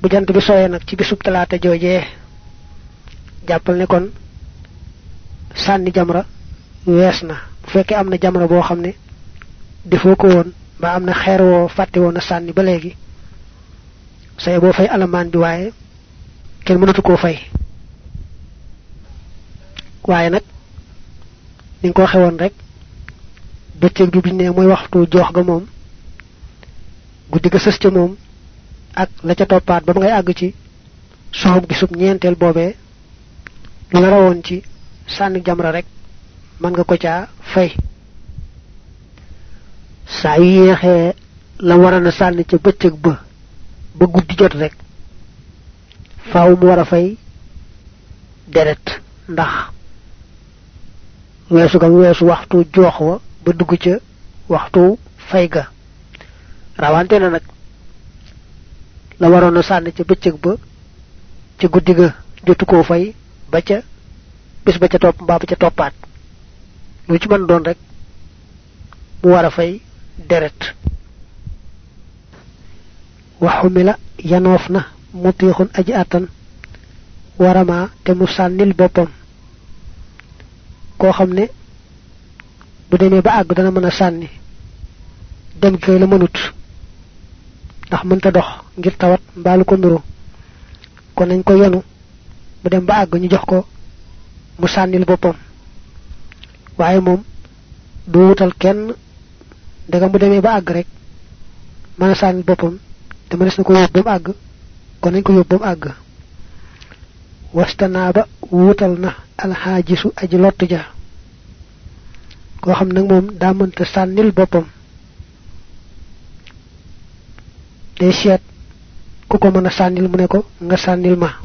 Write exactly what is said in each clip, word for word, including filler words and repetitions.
bu jant bi soye nak ci bisub talaata jojé jappal ne kon sanni jamra wessna bu fekke amna jamra bo xamne defo ko won ba amna xéer wo fatte wona sanni ba légui say bo fay alaman bi waye ken mënatu ko fay waye nak ni ko xewon rek bëccëg bi biñ ne moy waxtu jox ga mom guddi ga sës ca mom ak la ca toppaat ba ngay àgg ci soxum gisub ñeenteel boobee lu la rawoon ci sànni jamra rek man nga ko caa fay saa yu yeexee la war a na sànni ca bëccëg ba ba guddi jot rek faaw mu war a fay deret ndax weesu ga weesu waxtu joox wa ba dugg ca waxtu fay ga rawante na nag la waroon a sànni ca bëccëg ba ca guddi ga jotu koo fay ba ca bis ba ca topp mbaa ba ca toppaat lu ci mën doon rek mu war a fay deret waxumila yanoof na mutiixun aji àttan warama te mu sànnil boppam koo xam ne bu demee ba àgg dana mën a sànni dem kay la mënut ndax mënta dox ngir tawat mbaalu ko nuru kon nañ ko yenu bu dem ba àgg ñu jox ko mu sànnil boppam waaye moom du wutal kenn daga mu demee ba àgg rek mën a sànnil boppam te mënees na ko yóbbu ba mu àgg kon nañ ko yóbbu ba mu àgg wastanaaba wutal na alxaajisu aji lott ja koo xam nag moom daa mënta sànnil boppam day seet ku ko mën a sànnil mu ne ko nga sànnil ma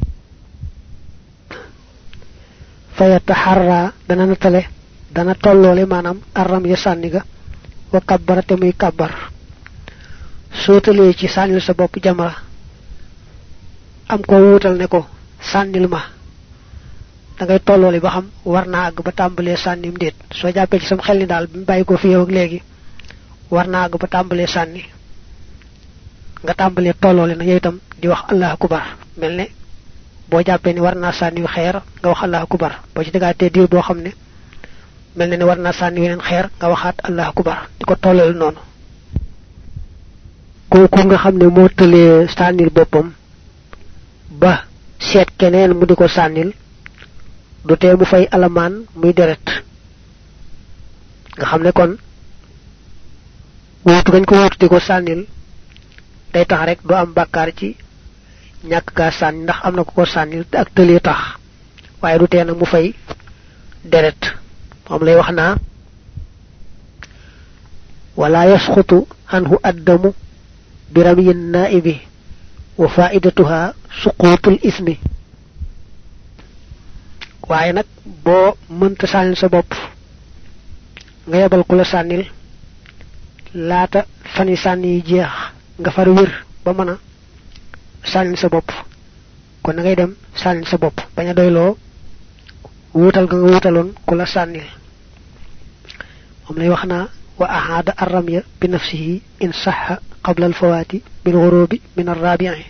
fayata xarra dana natale dana tolloole maanaam arram ya sànni ga wa kabbara te muy kabbar soo talee ci sànnil sa bopp jamra am ko wuutal ne ko sànnil ma da ngay tolloole ba xam war naa àgg ba tàmbalee sànnim déet soo jàppee ci sam xel ni daal bi mu bàyyi ko fi yow ak léegi war naa àgg ba tàmbalee sànni nga tàmbalee tolloole na yow itam di wax allahu akbar mel ne boo jàppee ni war naa sànni xeer nga wax allahu akbar boo ci dagaatee diir boo xam ne mel ne ni war naa sànni weneen xeer nga waxaat allahu akbar di ko tolloole noonu kooku nga xam ne moo tëlee sànnil boppam ba seet keneen mu di ko sànnil du tee mu fay alamaan muy deret nga xam ne kon wuutu gañ ko wuutu di ko sànnil day tax rek du am bàkkaar ci ñàkk gaa sànni ndax am na ko ko sànnil te ak tëlee tax waaye du tee nag mu fay deret moom lay wax naa wala yasxutu anhu addamu bi ramiyin naibi wa faidatuha suqutul ismi waaye nag boo mënta sànnil sa bopp nga yebal ku la sànnil laata fani sànni yi jeex nga far wér ba mën a sànnil sa bopp kon na ngay dem sànnil sa bopp bañ a doyloo wuutal nga nga wuutaloon ku la sànnil moom lay wax naa wa ahaada arramya bi nafsihi in saxa qabla alfawaati bil ghurubi min arrabi'i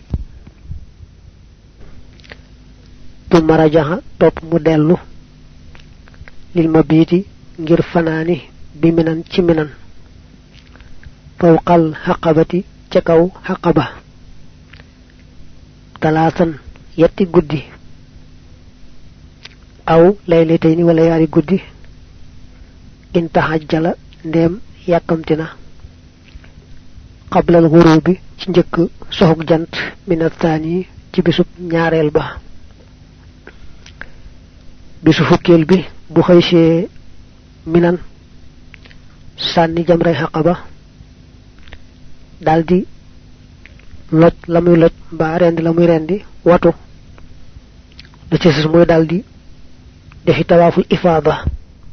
tumma rajaha topp mu dellu lil mabiti ngir fanaani bi minan ci minan fawqal haqabati ca kaw haqaba talaatan yetti guddi aw laylatayni wala yaari guddi in tahajjala ndem yàkkamtina qabla al ghurubi ci njëkk soxuk jant min athani ci bisub ñaareel ba bisu fukkeel bi bu xëysee minan sànni jamray haqaba daldi loj la muy loj mbaa rendi la muy rendi watu da ci sus mooy daldi defi tawaaful ifaada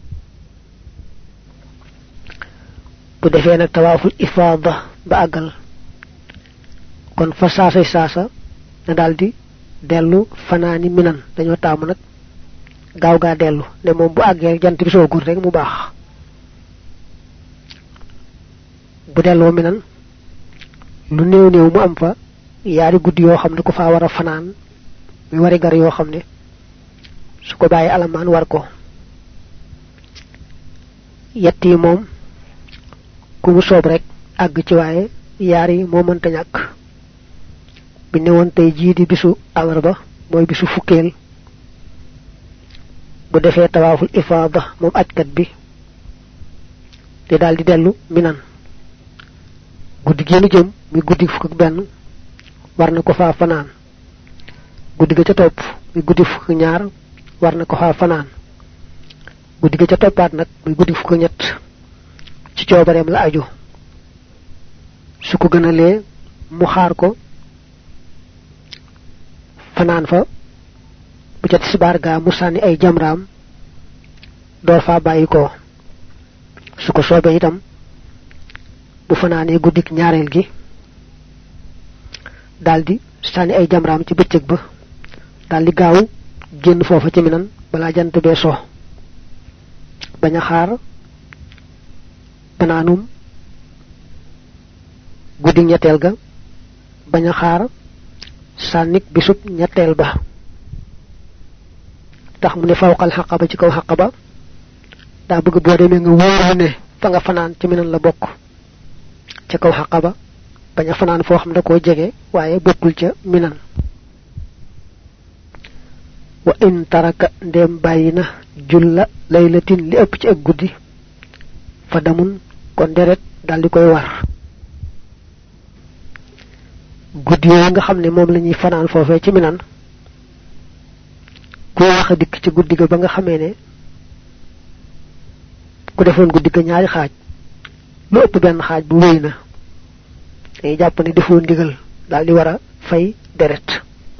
bu defee nag tawaaful ifaada ba àggal kon fa saasay saasa na daldi dellu fanaani minan dañoo taamu nag gaaw gaa dellu ne moom bu àggee jant bi soogul rek mu baax bu delloo minan lu néew néew mu am fa yaari guddi yoo xam ne ko faa war a fanaan mi wari gar yoo xam ne su ko bàyyi alamaan war ko yett yi moom ku mu soob rek àgg ci waaye yaar yi moo mënta ñàkk bi ne woon tey jii di bisu àllarba mooy bisu fukkeel bu defee tawaaful ifaada moom ajkat bi di daal di dellu minan guddi génn jëm muy guddi fukk ak benn war na ko faa fanaan guddi ga ca topp muy guddi fukk ñaar war na ko faa fanaan guddi ga ca toppaat nag muy guddi fukk ñett ci coobareem la aju su ko gënalee mu xaar ko fanaan fa bu ca tisbaar gaa mu sànni ay jamraam door faa bàyyi ko su ko soobee itam bu fanaanee guddik ñaareel gi daldi sànni ay jamraam ci bëccëg ba daldi gaaw génn foofa ci minan balaa jant bee so bañ a xaar fanaanum guddi ñetteel ga bañ a xaar sànnik bisub ñetteel ba tax mu ne fawqal xaqaba ci kaw xaqaba daa bëgg boo demee nga wóoru ne fa nga fanaan ci minan la bokk ca kaw xaqaba bañ a fanaan foo xam da koo jege waaye bokkul ca minan wa in taraka ndem bàyyi na julla laylatin li ëpp ci ak guddi fa damun kon deret dal di koy war guddi yooyu nga xam ne moom la ñuy fanaan foofee ci minan ku wax dikk ci guddi ga ba nga xamee ne ku defoon guddi ga ñaari xaaj lu ëpp benn xaaj bu wéy na day jàpp ne defoon ndigal daal di war a fay deret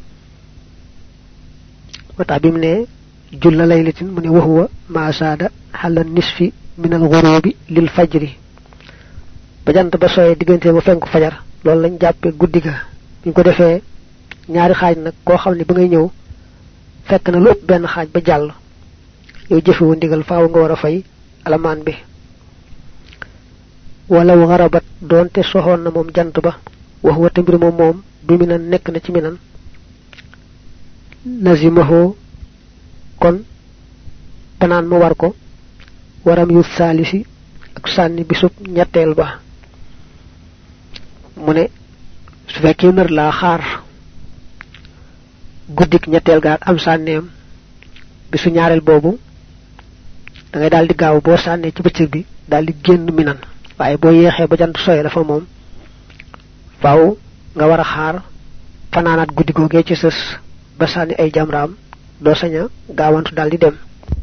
wata bi mu ne julla laylatin mu ne waxuwa maasaada xala nisfi min al ghurubi lil fajri ba jant ba sooyee diggante ba fenk fajar loolu lañ jàppee guddi ga buñ ko defee ñaari xaaj nag koo xam ne ba ngay ñëw fekk na lu ëpp benn xaaj ba jàll yow jëfewu ndigal faaw nga war a fay alamaan bi walaw xarabat doonte soxoon na moom jant ba wax wa tambir moom moom bi minan nekk na ci minan lazimaho kon panaan ma war ko waram yu saalisi ak sànni bisub ñetteel ba mu ne su fekkee nar laa xaar guddik ñetteel ga am sànneem bisu ñaareel boobu da ngay daldi gaaw boo sànnee ci bëccëg bi daldi génn minan waaye boo yeexee ba jant soye dafa moom faaw nga war a xaar fanaanaat guddi googee ci sës ba sànni ay jamraam doo saña gaawantu daldi dem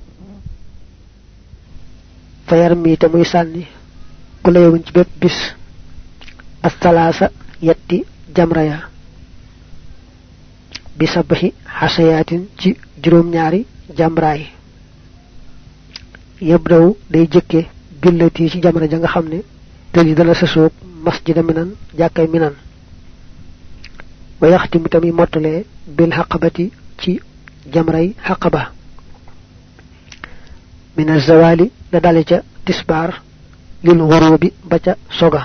fayar mi te muy sànni ku la yowuñ ci bépp bis astalaasa yetti jamra ya bi sabahi xasayaatin ci juróom ñaari jamraay yebdaw day jëkke billati ci jamra ja nga xam ne tëj dana sësoog masjida minan jàkkay minan wa yaxtimu tamit mottalee bil xaqabati ci jamray xaqaba min azawali la dale ca tisbaar lil xurubi ba ca soga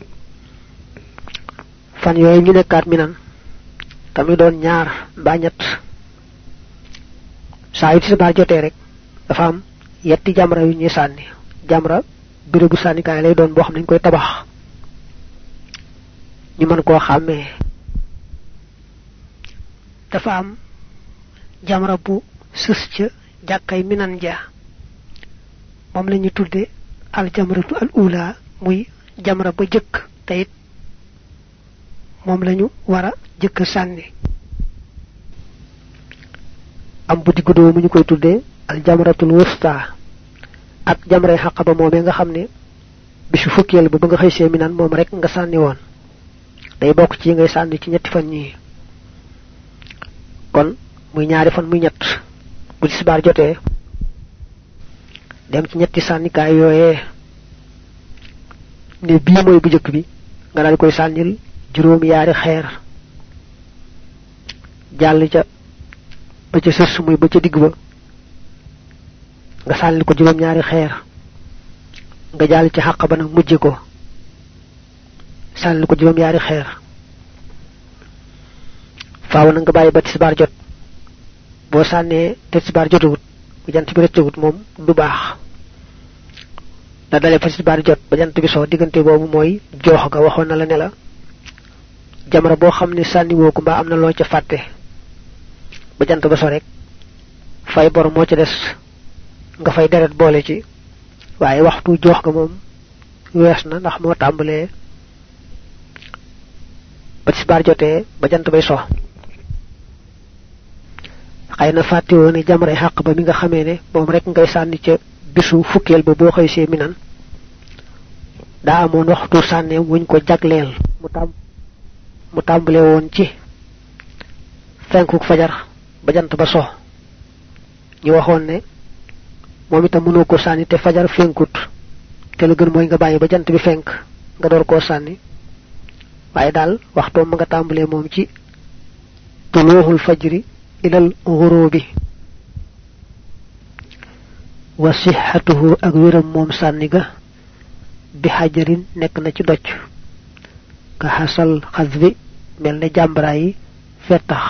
fan yooyu ñu nekkaat minan tamit doon ñaar mbaa ñett saa yu tisbaar jotee rek dafa am yetti jamra yu ñuy sànni jamra bérébu sànnikaay lay doon boo xam ne dañ koy tabax ñu mën koo xàmmee dafa am jamra bu sës ca jàkkay minan ja moom la ñu tudde al jamratu al ula muy jamra ba jëkk te it moom lañu war a jëkk sànni am bu diggu doomu ñu koy tudde al jamratul wusta ak jamray xaqaba moomee nga xam ne bisu fukkeel ba ba nga xëysee minan moom rek nga sànni woon day bokk ci ngay sànni ci ñetti fan ñi kon muy ñaari fan muy ñett bu tisbaar jotee dem ci ñetti sànnikaay yooyee ne bii mooy bu jëkk bi nga daal koy sànnil juróom yaari xeer jàll ca ba ca sës muy ba ca digg ba nga sànnil ko juróom ñaari xeer nga jàll ci xàq ba nag mujje ko sànnil ko juróom yaari xeer faaw na nga bàyyi ba tisbaar jot boo sànnee te tisbaar jotuwut bu jant bi rëccagut moom du baax da dalé fa tisbaar jot ba jant bi soo diggante boobu mooy joox ga waxoon na la ne la jamra boo xam ne sànni woo ko mbaa am na loo ca fàtte ba jant ba so rek fay bor moo ca des nga fay deret boole ci waaye waxtu joox ga moom wees na ndax moo tàmbalee ba tisbaar jotee ba jant bay so xëy na fàtte woon ne jamray xàq ba mi nga xamee ne moom rek ngay sànni ca bisu fukkeel ba boo xëy see minan daa amoon waxtu sànneem wuñ ko jagleel mu tam mu tàmbale woon ci fenkuk fajar ba jant ba so ñu waxoon ne moom itam mënoo ko sànni te fajar fenkut te la gën mooy nga bàyyi ba jant bi fenk nga door koo sànni waaye daal waxtoom ma nga tàmbalee moom ci tuluuxul fajri ilal ghurubi wa sihhatuhu ak wéram moom sànni ga bi hajarin nekk na ci docc ka hasal khazbi melne jambara yi fetax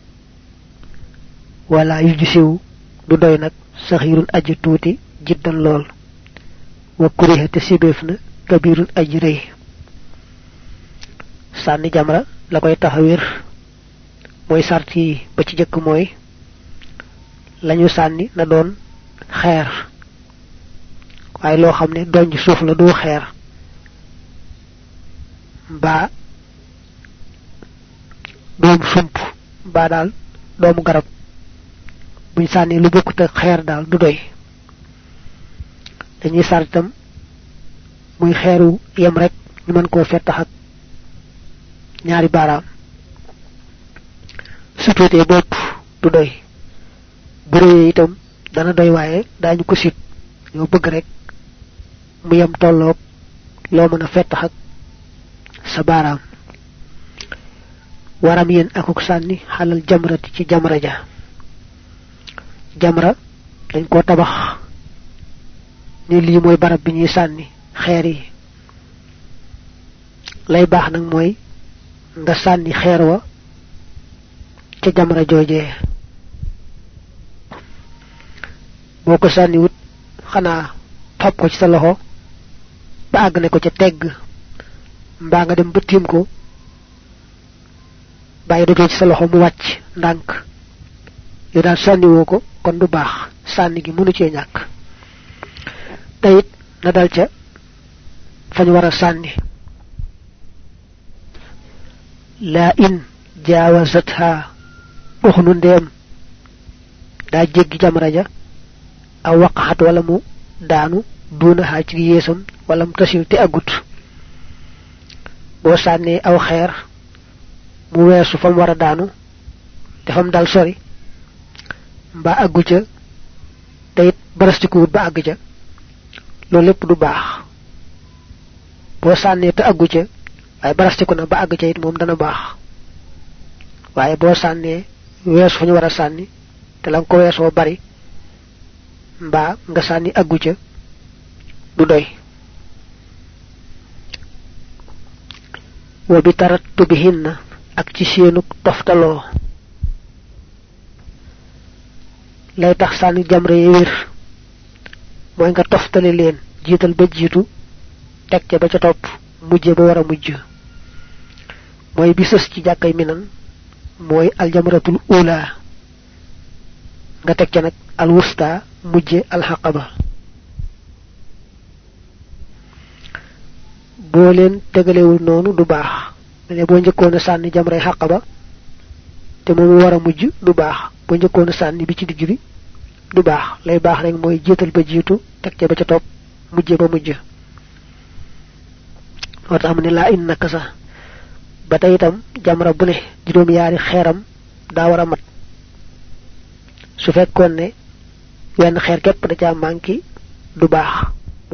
wala yujisiw du doy nak sakhirun aji tuti jiddan lol wa kuriha te sibefna kabirun aji reuy sanni jamra la koy taxawir moy sarti ba ci jëk moy lañu sanni na doon xeer waaye loo xam ne doñ suuf la du xeer ba doom sump ba daal doomu garab buñ sànni lu bokkut ak xeer daal du doy dañuy sartam muy xeeru yem rek ñu mën koo fettax ak ñaari baaraam su tuutee bopp du doy bu réyee itam dana doy waaye daañu ko sit ñoo bëgg rek mu yam tolloog loo mën a fettax ak sa baaraam waram yéen akuk sànni xalal jamrati ci jamra ja jamra dañ ko tabax ni lii mooy barab bi ñuy sànni xeer yi lay baax nag mooy nga sànni xeer wa ca jamra joojee boo ko sànni wut xanaa fab ko ci sa loxo ba àgg ne ko ca tegg mbaa nga dem ba tiim ko bàyyi dajoo ci sa loxo mu wàcc ndànk yow daal sànni woo ko kon du baax sànni gi mënu cee ñàkk tayit na dal ca fañ war a sànni la in jaawazatha uxnu ndeem daa jéggi jamra ja aw waqaxat wala mu daanu duunaha ci yeesam wala mu tasil te agut boo sànnee aw xeer mu weesu fam war a daanu te fam dal sori mbaa aggu ca te it barastikuwut ba àgg ca loolu lépp du baax boo sànnee te aggu ca waaye barastiku na ba àgg ca it moom dana baax waaye boo sànnee weesu fa ñu war a sànni te la nga ko weesoo bari mbaa nga sànni aggu ca du doy wa bi tarattubihinna ak ci seenuk toftaloo lay tax sànni jamra yi wér mooy nga toftale leen jiital ba jiitu teg ca ba ca topp mujje ba war a mujj mooy bi sës ci jàkkay minan mooy aljamratul ula nga teg ca nag al wusta mujje al haqaba boo leen tegalewul noonu du baax ne boo njëkkoon a sànni jamray haqaba te moom war a mujj du baax boo njëkkoon a sànni bi ci digg bi du baax lay baax rek mooy jiital ba jiitu teg ca ba ca topp mujje ba mujj moo tax mu ne laa in naka sax ba tey itam jamra bu ne juróom yaari xeeram daa war a mat su fekkoon ne wenn xeer képp da caa manki du baax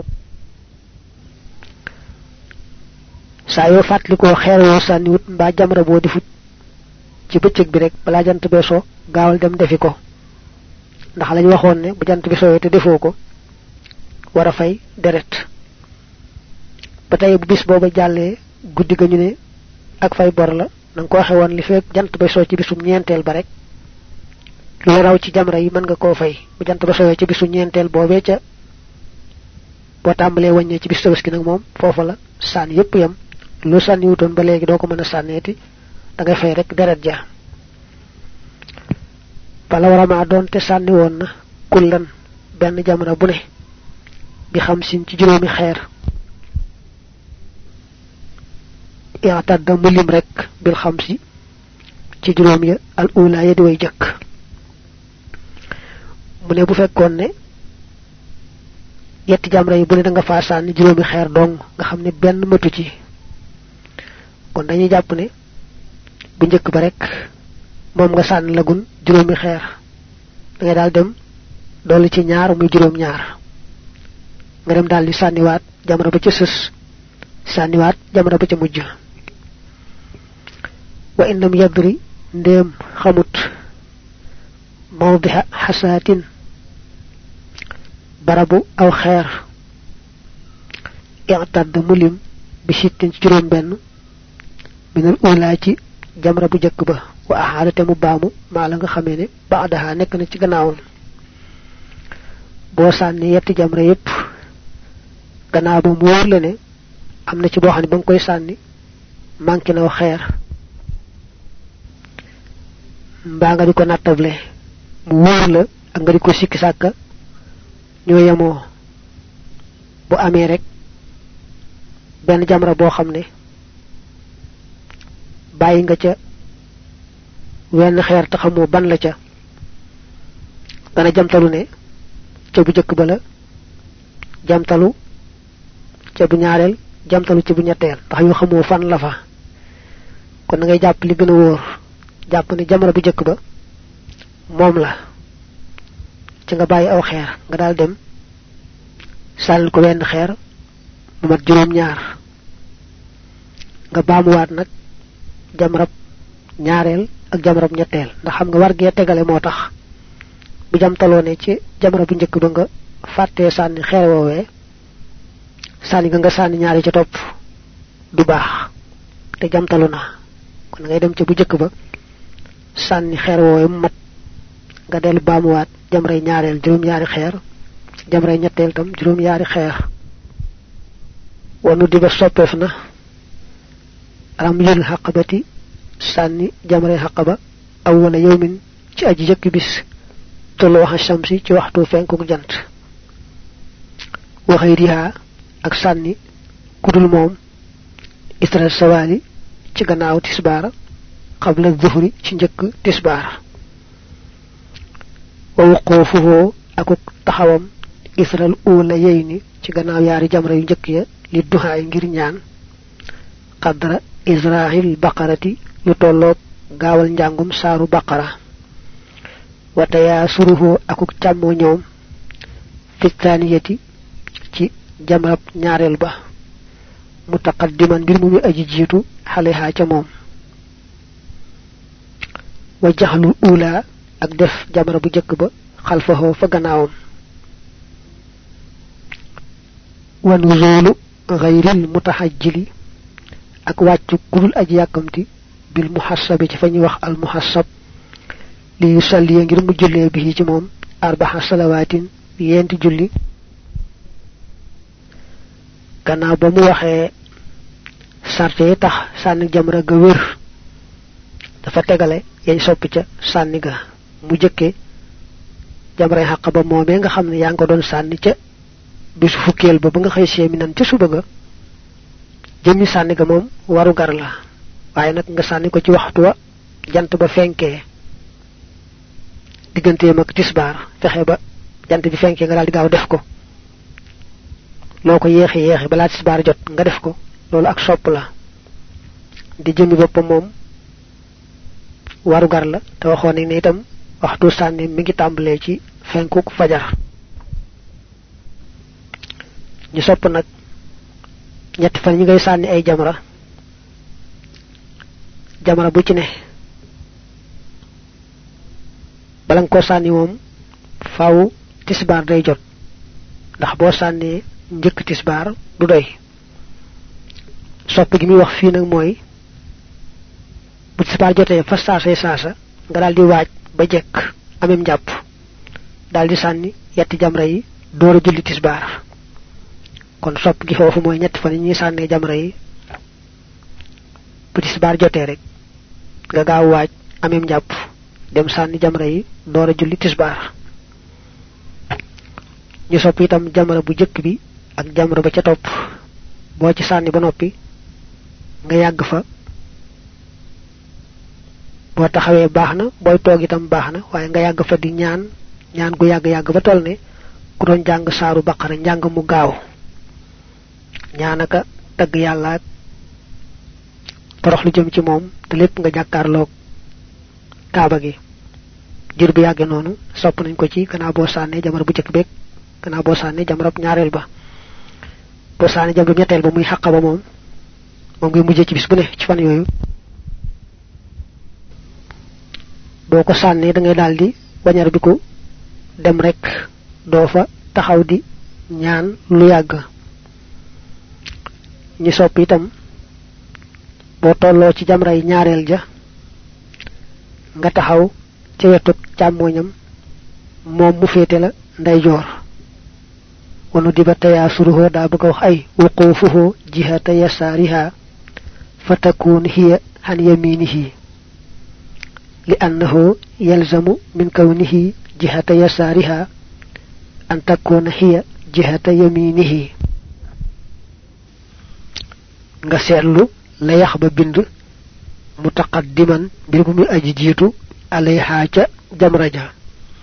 saa yoo fàttalikoo xeer woo sànni wut mbaa jamra boo defut ci bëccëg bi rek balaa jant bee so gaawal dem defi ko ndax lañ waxoon ne bu jant bi sooyee te defoo ko war a fay deret ba tey bu bis booba jàllee guddi ga ñu ne ak fay bor la nang ko waxe won li fek jant bay so ci bisum ñentel ba rek lu raw ci jamra yi man nga ko fay bu jant ba so ci bisu ñentel bobé ca bo tambalé wagné ci bisu tabaski nak mom fofu la san yépp yam lu sanni wuton ba légui doko mëna sannéti da ngay fay rek deret ja bala wara ma donte sanni won na kullan ben jamra bu ne bi xam sin ci juroomi xeer i'tadda mulim rek bil khamsi ci juroom ya al ula ya di way jëk mu ne bu fekkon ne yetti jamra yi bu ne da nga fa sanni juroomi xeer dong nga xamne benn matu ci kon dañuy japp ne bu ñëk ba rek mom nga sanni lagun juroomi xeer da ngay dal dem doli ci ñaar muy juroom ñaar nga dem dal di sanni waat jamra ba ci seuss sanni waat jamra ba ci mujj wa innam yadri ndem xamut mawdiha hasatin barabu aw xeer i'tad mulim bi sittin ci juroom benn minal ula ci jamra bu jëk ba wa ahadate mu baamu ma la nga xamé ne baadaha nek na ci gannaawum bo sanni yetti jamra yépp gannaaw ba mu wóor la ne am na ci boo xam ne ba nga koy sànni manqué na xeer mbaa nga di ko nattable mu wóor la ak nga di ko sikki sàkka ñoo yemoo bu amee rek benn jamra boo xam ne bàyyi nga ca wenn xeer te xamoo ban la ca dana jamtalu ne ca bu jëkk ba la jamtalu ca bu ñaareel jamtalu ci bu ñettel tax yu xamoo fan la fa kon ngay japp li gëna wóor japp ni jamra bu jëk ba mom la ci nga bayyi aw xeer nga dal dem sal ko wenn xeer mu mat juroom ñaar nga baamu waat nak jamra ñaareel ak jamra ñettel ndax xam nga war gee tegale motax bu jamtaloo ne ci jamra bu njëkk ba nga fàttee sànni xeer woowee sànni nga nga sànni ñaari ci topp du baax te jamtalu na kon ngay dem ci bu jëkk ba sànni xeer woowee mu mat nga dellu baamuwaat jamray ñaareel juróom ñaari xeer jamray ñetteel tam juróom ñaari xeer wanu diba soppeef na ram yul haqabati sànni jamray haqaba awwala yawmin ci aji jëkk bis tolo waxa shamsi ci waxtu fenku jant wa khayriha ak sanni kudul mom isra sawali ci gannaaw tisbar qabla dhuhri ci njëkk tisbar wa wuqufuhu ak taxawam isral ula yeyni ci gannaaw yaari jamra yu njëkk ya li duhaay ngir ñaan qadra israhil baqarati lu tolloog gaawal njàngum saaru baqara wataya suruhu akuk chammo ñoom fi taniyati ci jamrab ñaarel ba mutaqaddiman bir mu aji jitu haleha ca mom wa jahlu ula ak def jamra bu jëk ba khalfahu fa gannaawam wa nuzulu ghayril mutahajjili ak waccu kudul aji yakamti bil muhassabi ci fañu wax al muhassab li yusalli ngir mu julle bi ci mom arba'a salawatin yenti julli gannaaw ba mu waxee sarte tax sànni jamra ga wër dafa tegale yañ soppi ca sànni ga mu jëkke jamray xaq ba moomee nga xam ne yaa ngi ko doon sànni ca bisu fukkeel ba ba nga xëy seemi nan ca suba ga jëmmi sànni ga moom waru gar la waaye nag nga sànni ko ci waxtu wa jant ba fenkee digganteem ak tisbaar fexe ba jant bi fenkee nga daal di gaaw def ko loko yexi yexi bala tisbar jot nga def ko lolu ak sopp la di jëmi bopam mom waru gar la te waxone ni itam waxtu sanni mi ngi tambalé ci fenkuk fajar ñu sopp nak ñett fan ñi ngay sanni ay jamra jamra bu ci ne balang ko sanni mom faaw tisbar day jot ndax bo sanni njëkk tisbar du doy sopp gi mi wax fi nak moy bu tisbaar jotee fa saasay saasa nga daal di waaj ba jekk amem njàpp daal di sànni yetti jamra yi door a julli tisbaar kon sopp gi foofu mooy ñetti fan ñi sànnee jamra yi bu tisbaar jotee rek nga gaaw waaj amem njàpp dem sànni jamra yi door a julli tisbaar ñu sopp itam jamra bu jëkk bi ak jamra ba ca topp boo ci sànni ba noppi nga yàgg fa boo taxawee baax na booy toog itam baax na waaye nga yàgg fa di ñaan ñaan gu yàgg-yàgg ba toll ne ku doon jàng saaru baqara njàng mu gaaw ñaanaka tagg yàlla torox lu jëm ci moom te lépp nga jàkkaarloog kaaba gi jir bu yàgge noonu sopp nañ ko ci gannaaw boo sànnee jamara bu jëkk beeg gannaaw boo sànnee jamarab ñaareel ba boo sànnee jamara ñetteel ba muy xàqa ba moom moom ngay mujjee ci bis bu ne ci fan yooyu boo ko sànnee da ngay daldi bañar bi ko dem rek doo fa taxaw di ñaan lu yàgg ñi sopp itam boo tolloo ci jamra yi ñaareel ja nga taxaw ci wetu càmmooñam moom mu féete la ndeyjoor wanu diba tayaasuruhu daa bëgg a wax ay wuquufuhu jihata yasaariha fatakun hiya an yaminihi li annahu yalzamu min kawnihi jihata yasaariha an takuna hiya jihata yaminihi nga seetlu la yax ba bind mutaqaddiman mbir bu muy aji jiitu alayha ca jamra ja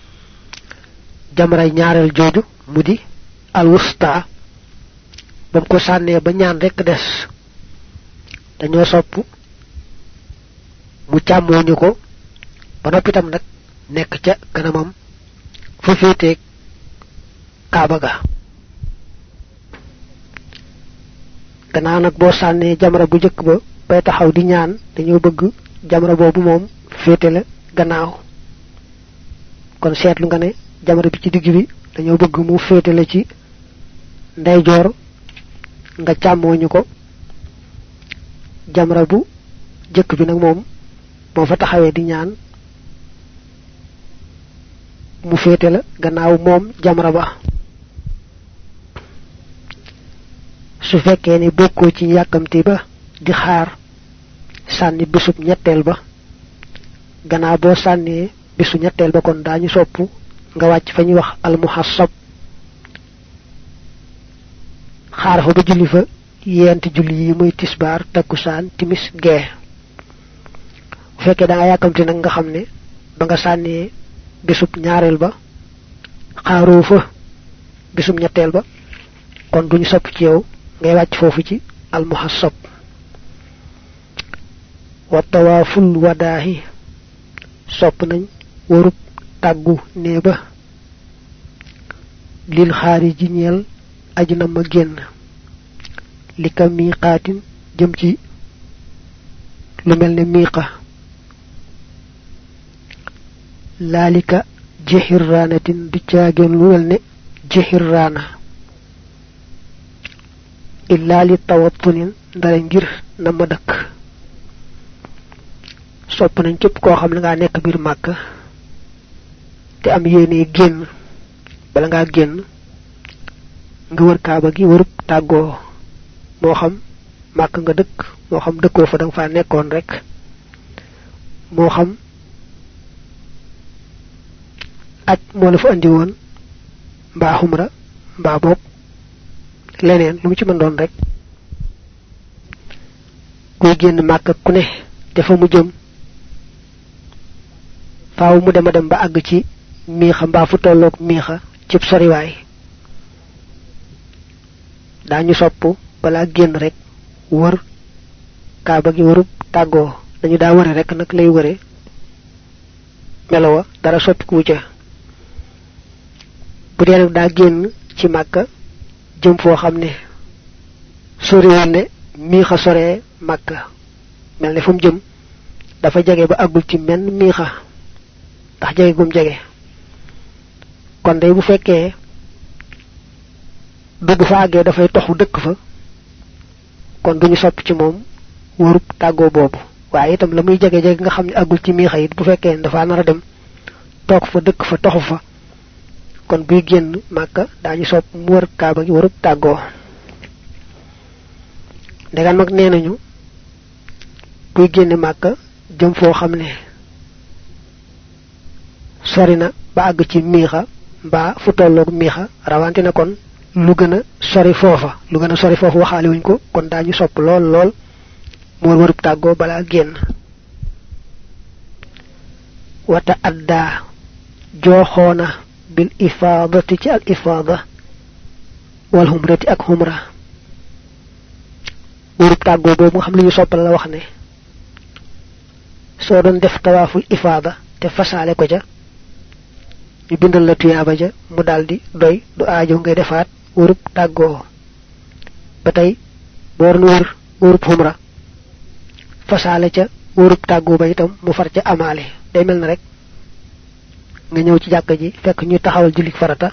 jamra ñaareel jooju mu di alwusta bam ko sànnee ba ñaan rekk des dañoo sopp mu càmmooñu ko ba noppi tam nag nekk ca kanamam fa féeteeg kaaba ga gannaaw nag boo sànnee jamra bu jëkk ba bay taxaw di ñaan dañoo bëgg jamra boobu moom féete la gannaaw kon seetlu nga ne jamra bi ci digg bi dañoo bëgg mu féete la ci ndeyjoor nga càmmooñu ko jamra bu jëkk bi nag moom boo fa taxawee di ñaan mu féete la gannaaw moom jamra ba su fekkee ni bokkoo ci yàkkamti ba di xaar sànni bisub ñetteel ba gannaaw boo sànnee bisu ñetteel ba kon daañu sopp nga wàcc fa ñuy wax almuhassab xaar fa ba julli fa yenti julli yi muy tisbaar takkusaan timis gee bu fekkee da nga yàkkamti nag nga xam ne ba nga sànnee bisub ñaareel ba xaaroo fa bisub ñetteel ba kon duñu sopp ci yow ngay wàcc foofu ci almuhassab wa tawaaful wadaahi sopp nañ warub tàggu nee ba lil xaari ji ñeel aju na ma génn li ka miiqaatin jëm ci lu mel ne miiqa laalika jihirraanatin du caageen lu mel ne jihirraana illaa li tawattunin ndare ngir na ma dëkk sopp nañ képp koo xam ne ngaa nekk biir màkk te am yéene génn bala ngaa génn nga wër kaaba gi wërub tàggoo moo xam màkk nga dëkk moo xam dëkkoo fa danga faa nekkoon rek moo xam aj moo la fa andi woon mbaa xumra mbaa bopp leneen lu mu ci mën doon rek kuy génn màkk ku ne te fa mu jëm faaw mu dema dem ba àgg ci miixa mbaa fu tolloog miixa cib soriwaay daañu sopp balaa génn rek wër kaaba gi wërub tàggoo dañu daa wëre rek nag lay wëre melowa dara soppiku ca bu dee nag daa génn ci màkka jëm foo xam ne soriwul ne miixa soree màkka mel ne fu mu jëm dafa jege ba àggul ci menn miixa ndax jege gum jege kon day bu fekkee dugg fa àggee dafay toxu dëkk fa kon duñu sopp ci moom wërub tàggoo boobu waye itam lamuy jégué jégué nga xamni agul ci mi xayit bu fekké dafa nara dem tok fa dëkk fa toxu fa kon buy génn Makka dañu sopp mu wër Kaaba gi warub tàggoo ndegam nag nee nañu buy génn Makka jëm foo xam ne sori na ba àgg ci miixa mbaa fu tolloog miixa rawante na kon lu gën a sori foofa lu gën a sori foofu waxaale wuñ ko kon dañu sopp lool lool mu wër warub tàggoo balaa génn wata adda joxoona bil ifadati ci al ifada wal humrati ak humra warub tàggoo boobu nga xam li ñu soppal la wax ne soo doon def tawaaful ifada te fasaale ko ja ñu bindal la tuyaaba ja mu daldi doy du aajo ngay defaat warub tàggoo ba tey boo doon wër warub humra fasaale ca warub tàggoo ba itam mu far ca amaale day mel na rek nga ñëw ci jàkka ji fekk ñu taxawal julli farata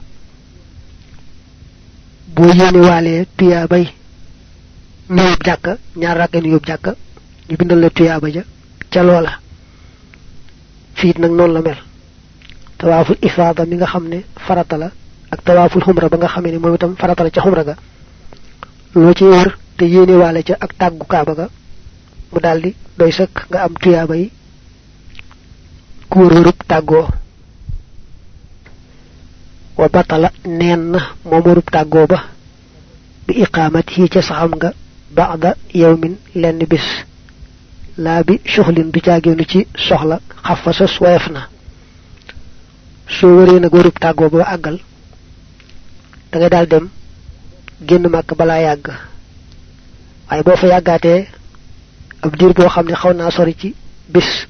boo yéene waalee tuyaabay nuyub jàkka ñaar rakka nuyub jàkka ñu bindal la tuyaaba ja ca loola fiit nag noonu la mel tawaaful ifaada mi nga xam ne farata la ak tawaaful xumra ba nga xamee ne moom itam farata la ca xumra ga loo ci wër te yéene waale ca ak tàggu kaaba ga mu daldi doy sëkk nga am tuyaaba yi ku wër wërub tàggoo wa batala neen na moom warub tàggoo ba bi iqaamati ca saxam nga ba'da yawmin lenn bis laa bi soxlin du caageenu ci soxla xafa sos woyof na soo wëree nag warub tàggoo ba àggal da ngay daal dem génn màkk balaa yàgg waaye boo fa yàggaatee ab diir boo xam ne xaw naa sori ci bis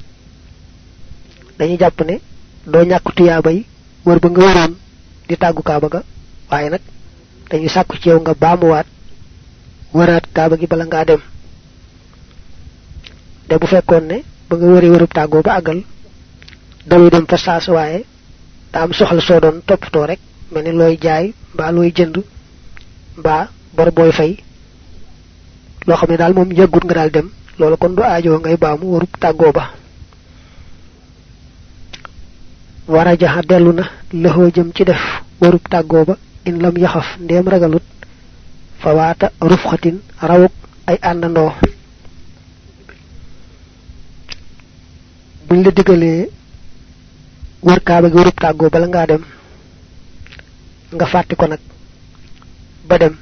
dañuy jàpp ne doo ñàkk tuyaaba yi wër ba nga wëroon di tàggu kaaba ga waaye nag dañuy sàkku ci yow nga baamuwaat wëraat kaaba gi bala ngaa dem de bu fekkoon ne ba nga wëri wërub tàggoo ba àggal daluy dem fa saas waaye da am soxla soo doon toppatoo rek mel ni looy jaay mbaa looy jënd mbaa bor booy fay loo xam ne daal moom yàggut nga daal dem loolu kon du aajoo ngay baamu wërub tàggoo ba wara jaxa dellu na lëxoo jëm ci def warub tàggoo ba in lam yaxaf ndéem ragalut fawaata rufxatin rawuk ay àndandoo buñ la digalee wër kaaba gi warub tàggoo bala ngaa dem nga fàtti ko nag ba dem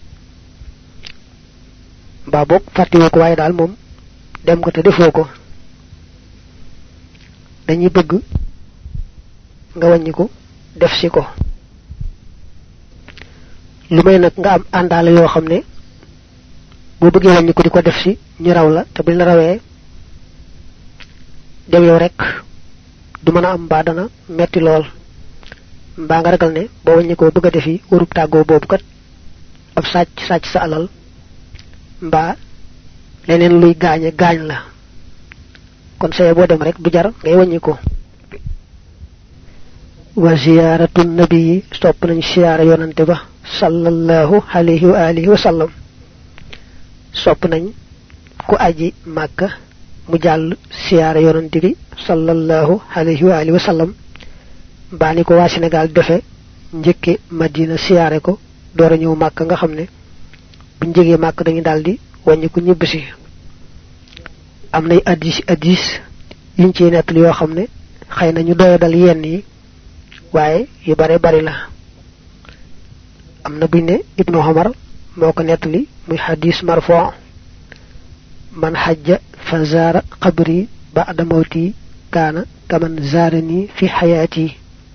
mbaa boog fàttiwoo ko waaye daal moom dem nga te defoo ko dañuy bëgg nga wàññiku def si ko lu may nag nga am àndaale yoo xam ne boo bëggee wàññiku di ko def si ñu raw la te buñ la rawee dem yow rek du mën a am mbaa dana metti lool mbaa nga ragal ne boo wàññikoo bëgg a defi warub tàggoo boobu kat ab sàcc sàcc sa alal mbaa leneen luy gaañe gaañ la kon saye boo dem rek du jar ngay wàññiko wa ziyaratu nabi sopp nañ siyaara yonante ba sallallahu alayhi wa alihi wa sallam sopp nañ ku aji Makka mu jàll siyaara yonante bi sallallahu alayhi wa alihi wa sallam mbaa ni ko waa Sénégal defe njëkke Madina siyaare ko door a ñëw Makka nga xam ne buñ jógee Makka dañuy daldi wàññiku ñibbisi am nay addis addis yuñ ci nettali yoo xam ne xëy na ñu doya dal yenn yi waaye yu bare bari la am na buñ ne Ibnu Umar moo ko nettali muy hadis marfu' man hajja fa zaara qabri ba'da mawti kaana kaman zaarani fi hayati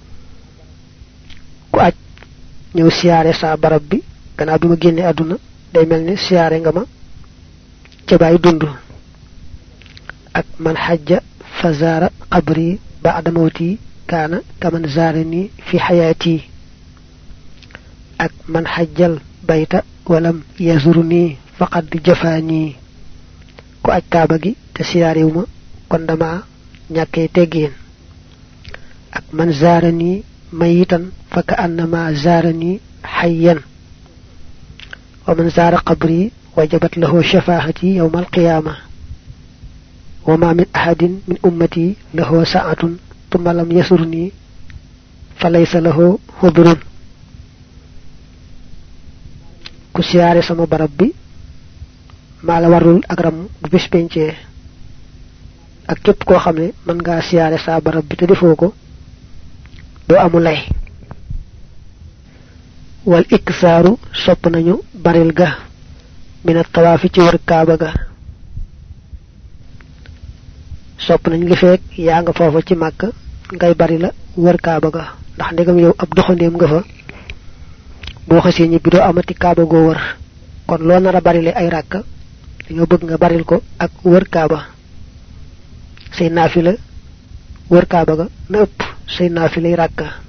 ku aj ñëw siyaare sa barab bi gannaaw bi ma génne àdduna day mel ni siyaare nga ma ca bàyyi dund ak man hajja fa zaara qabri ba'da mawti kaana kaman zaarani fi hayati ak man hajjal bayta walam yazurni faqad jafaani ku aj kaaba gi te siyaarewuma kon dama ñàkkee teggiin ak man zaarani mayitan fa ka annama zaarani hayyan wa man zaara qabri wajabat lahu shafaahati yawma alqiyaama wa ma min ahadin min ummati lahu sa'atun thumma lam yasurni falaysa lahu hudrun ku siyaare sama barab bi mala warul ak ram bu bis pencé ak képp koo xam ne mën ngaa siyaare sa barab bi te defoo ko doo amu lay wal iksaaru sopp nañu baril ga min at-tawaafi ci wër kaaba ga sopp nañ li fekk yaa nga foofa ci Makka ngay bari la wër kaaba ga ndax ndegam yow ab doxandeem nga fa boo xasee ñibbi doo amati kaaba goo wër kon loo nar a barile ay ràkka dañoo bëgg nga baril ko ak wër kaaba say naafila wër kaaba ga na ëpp say naafilay ràkka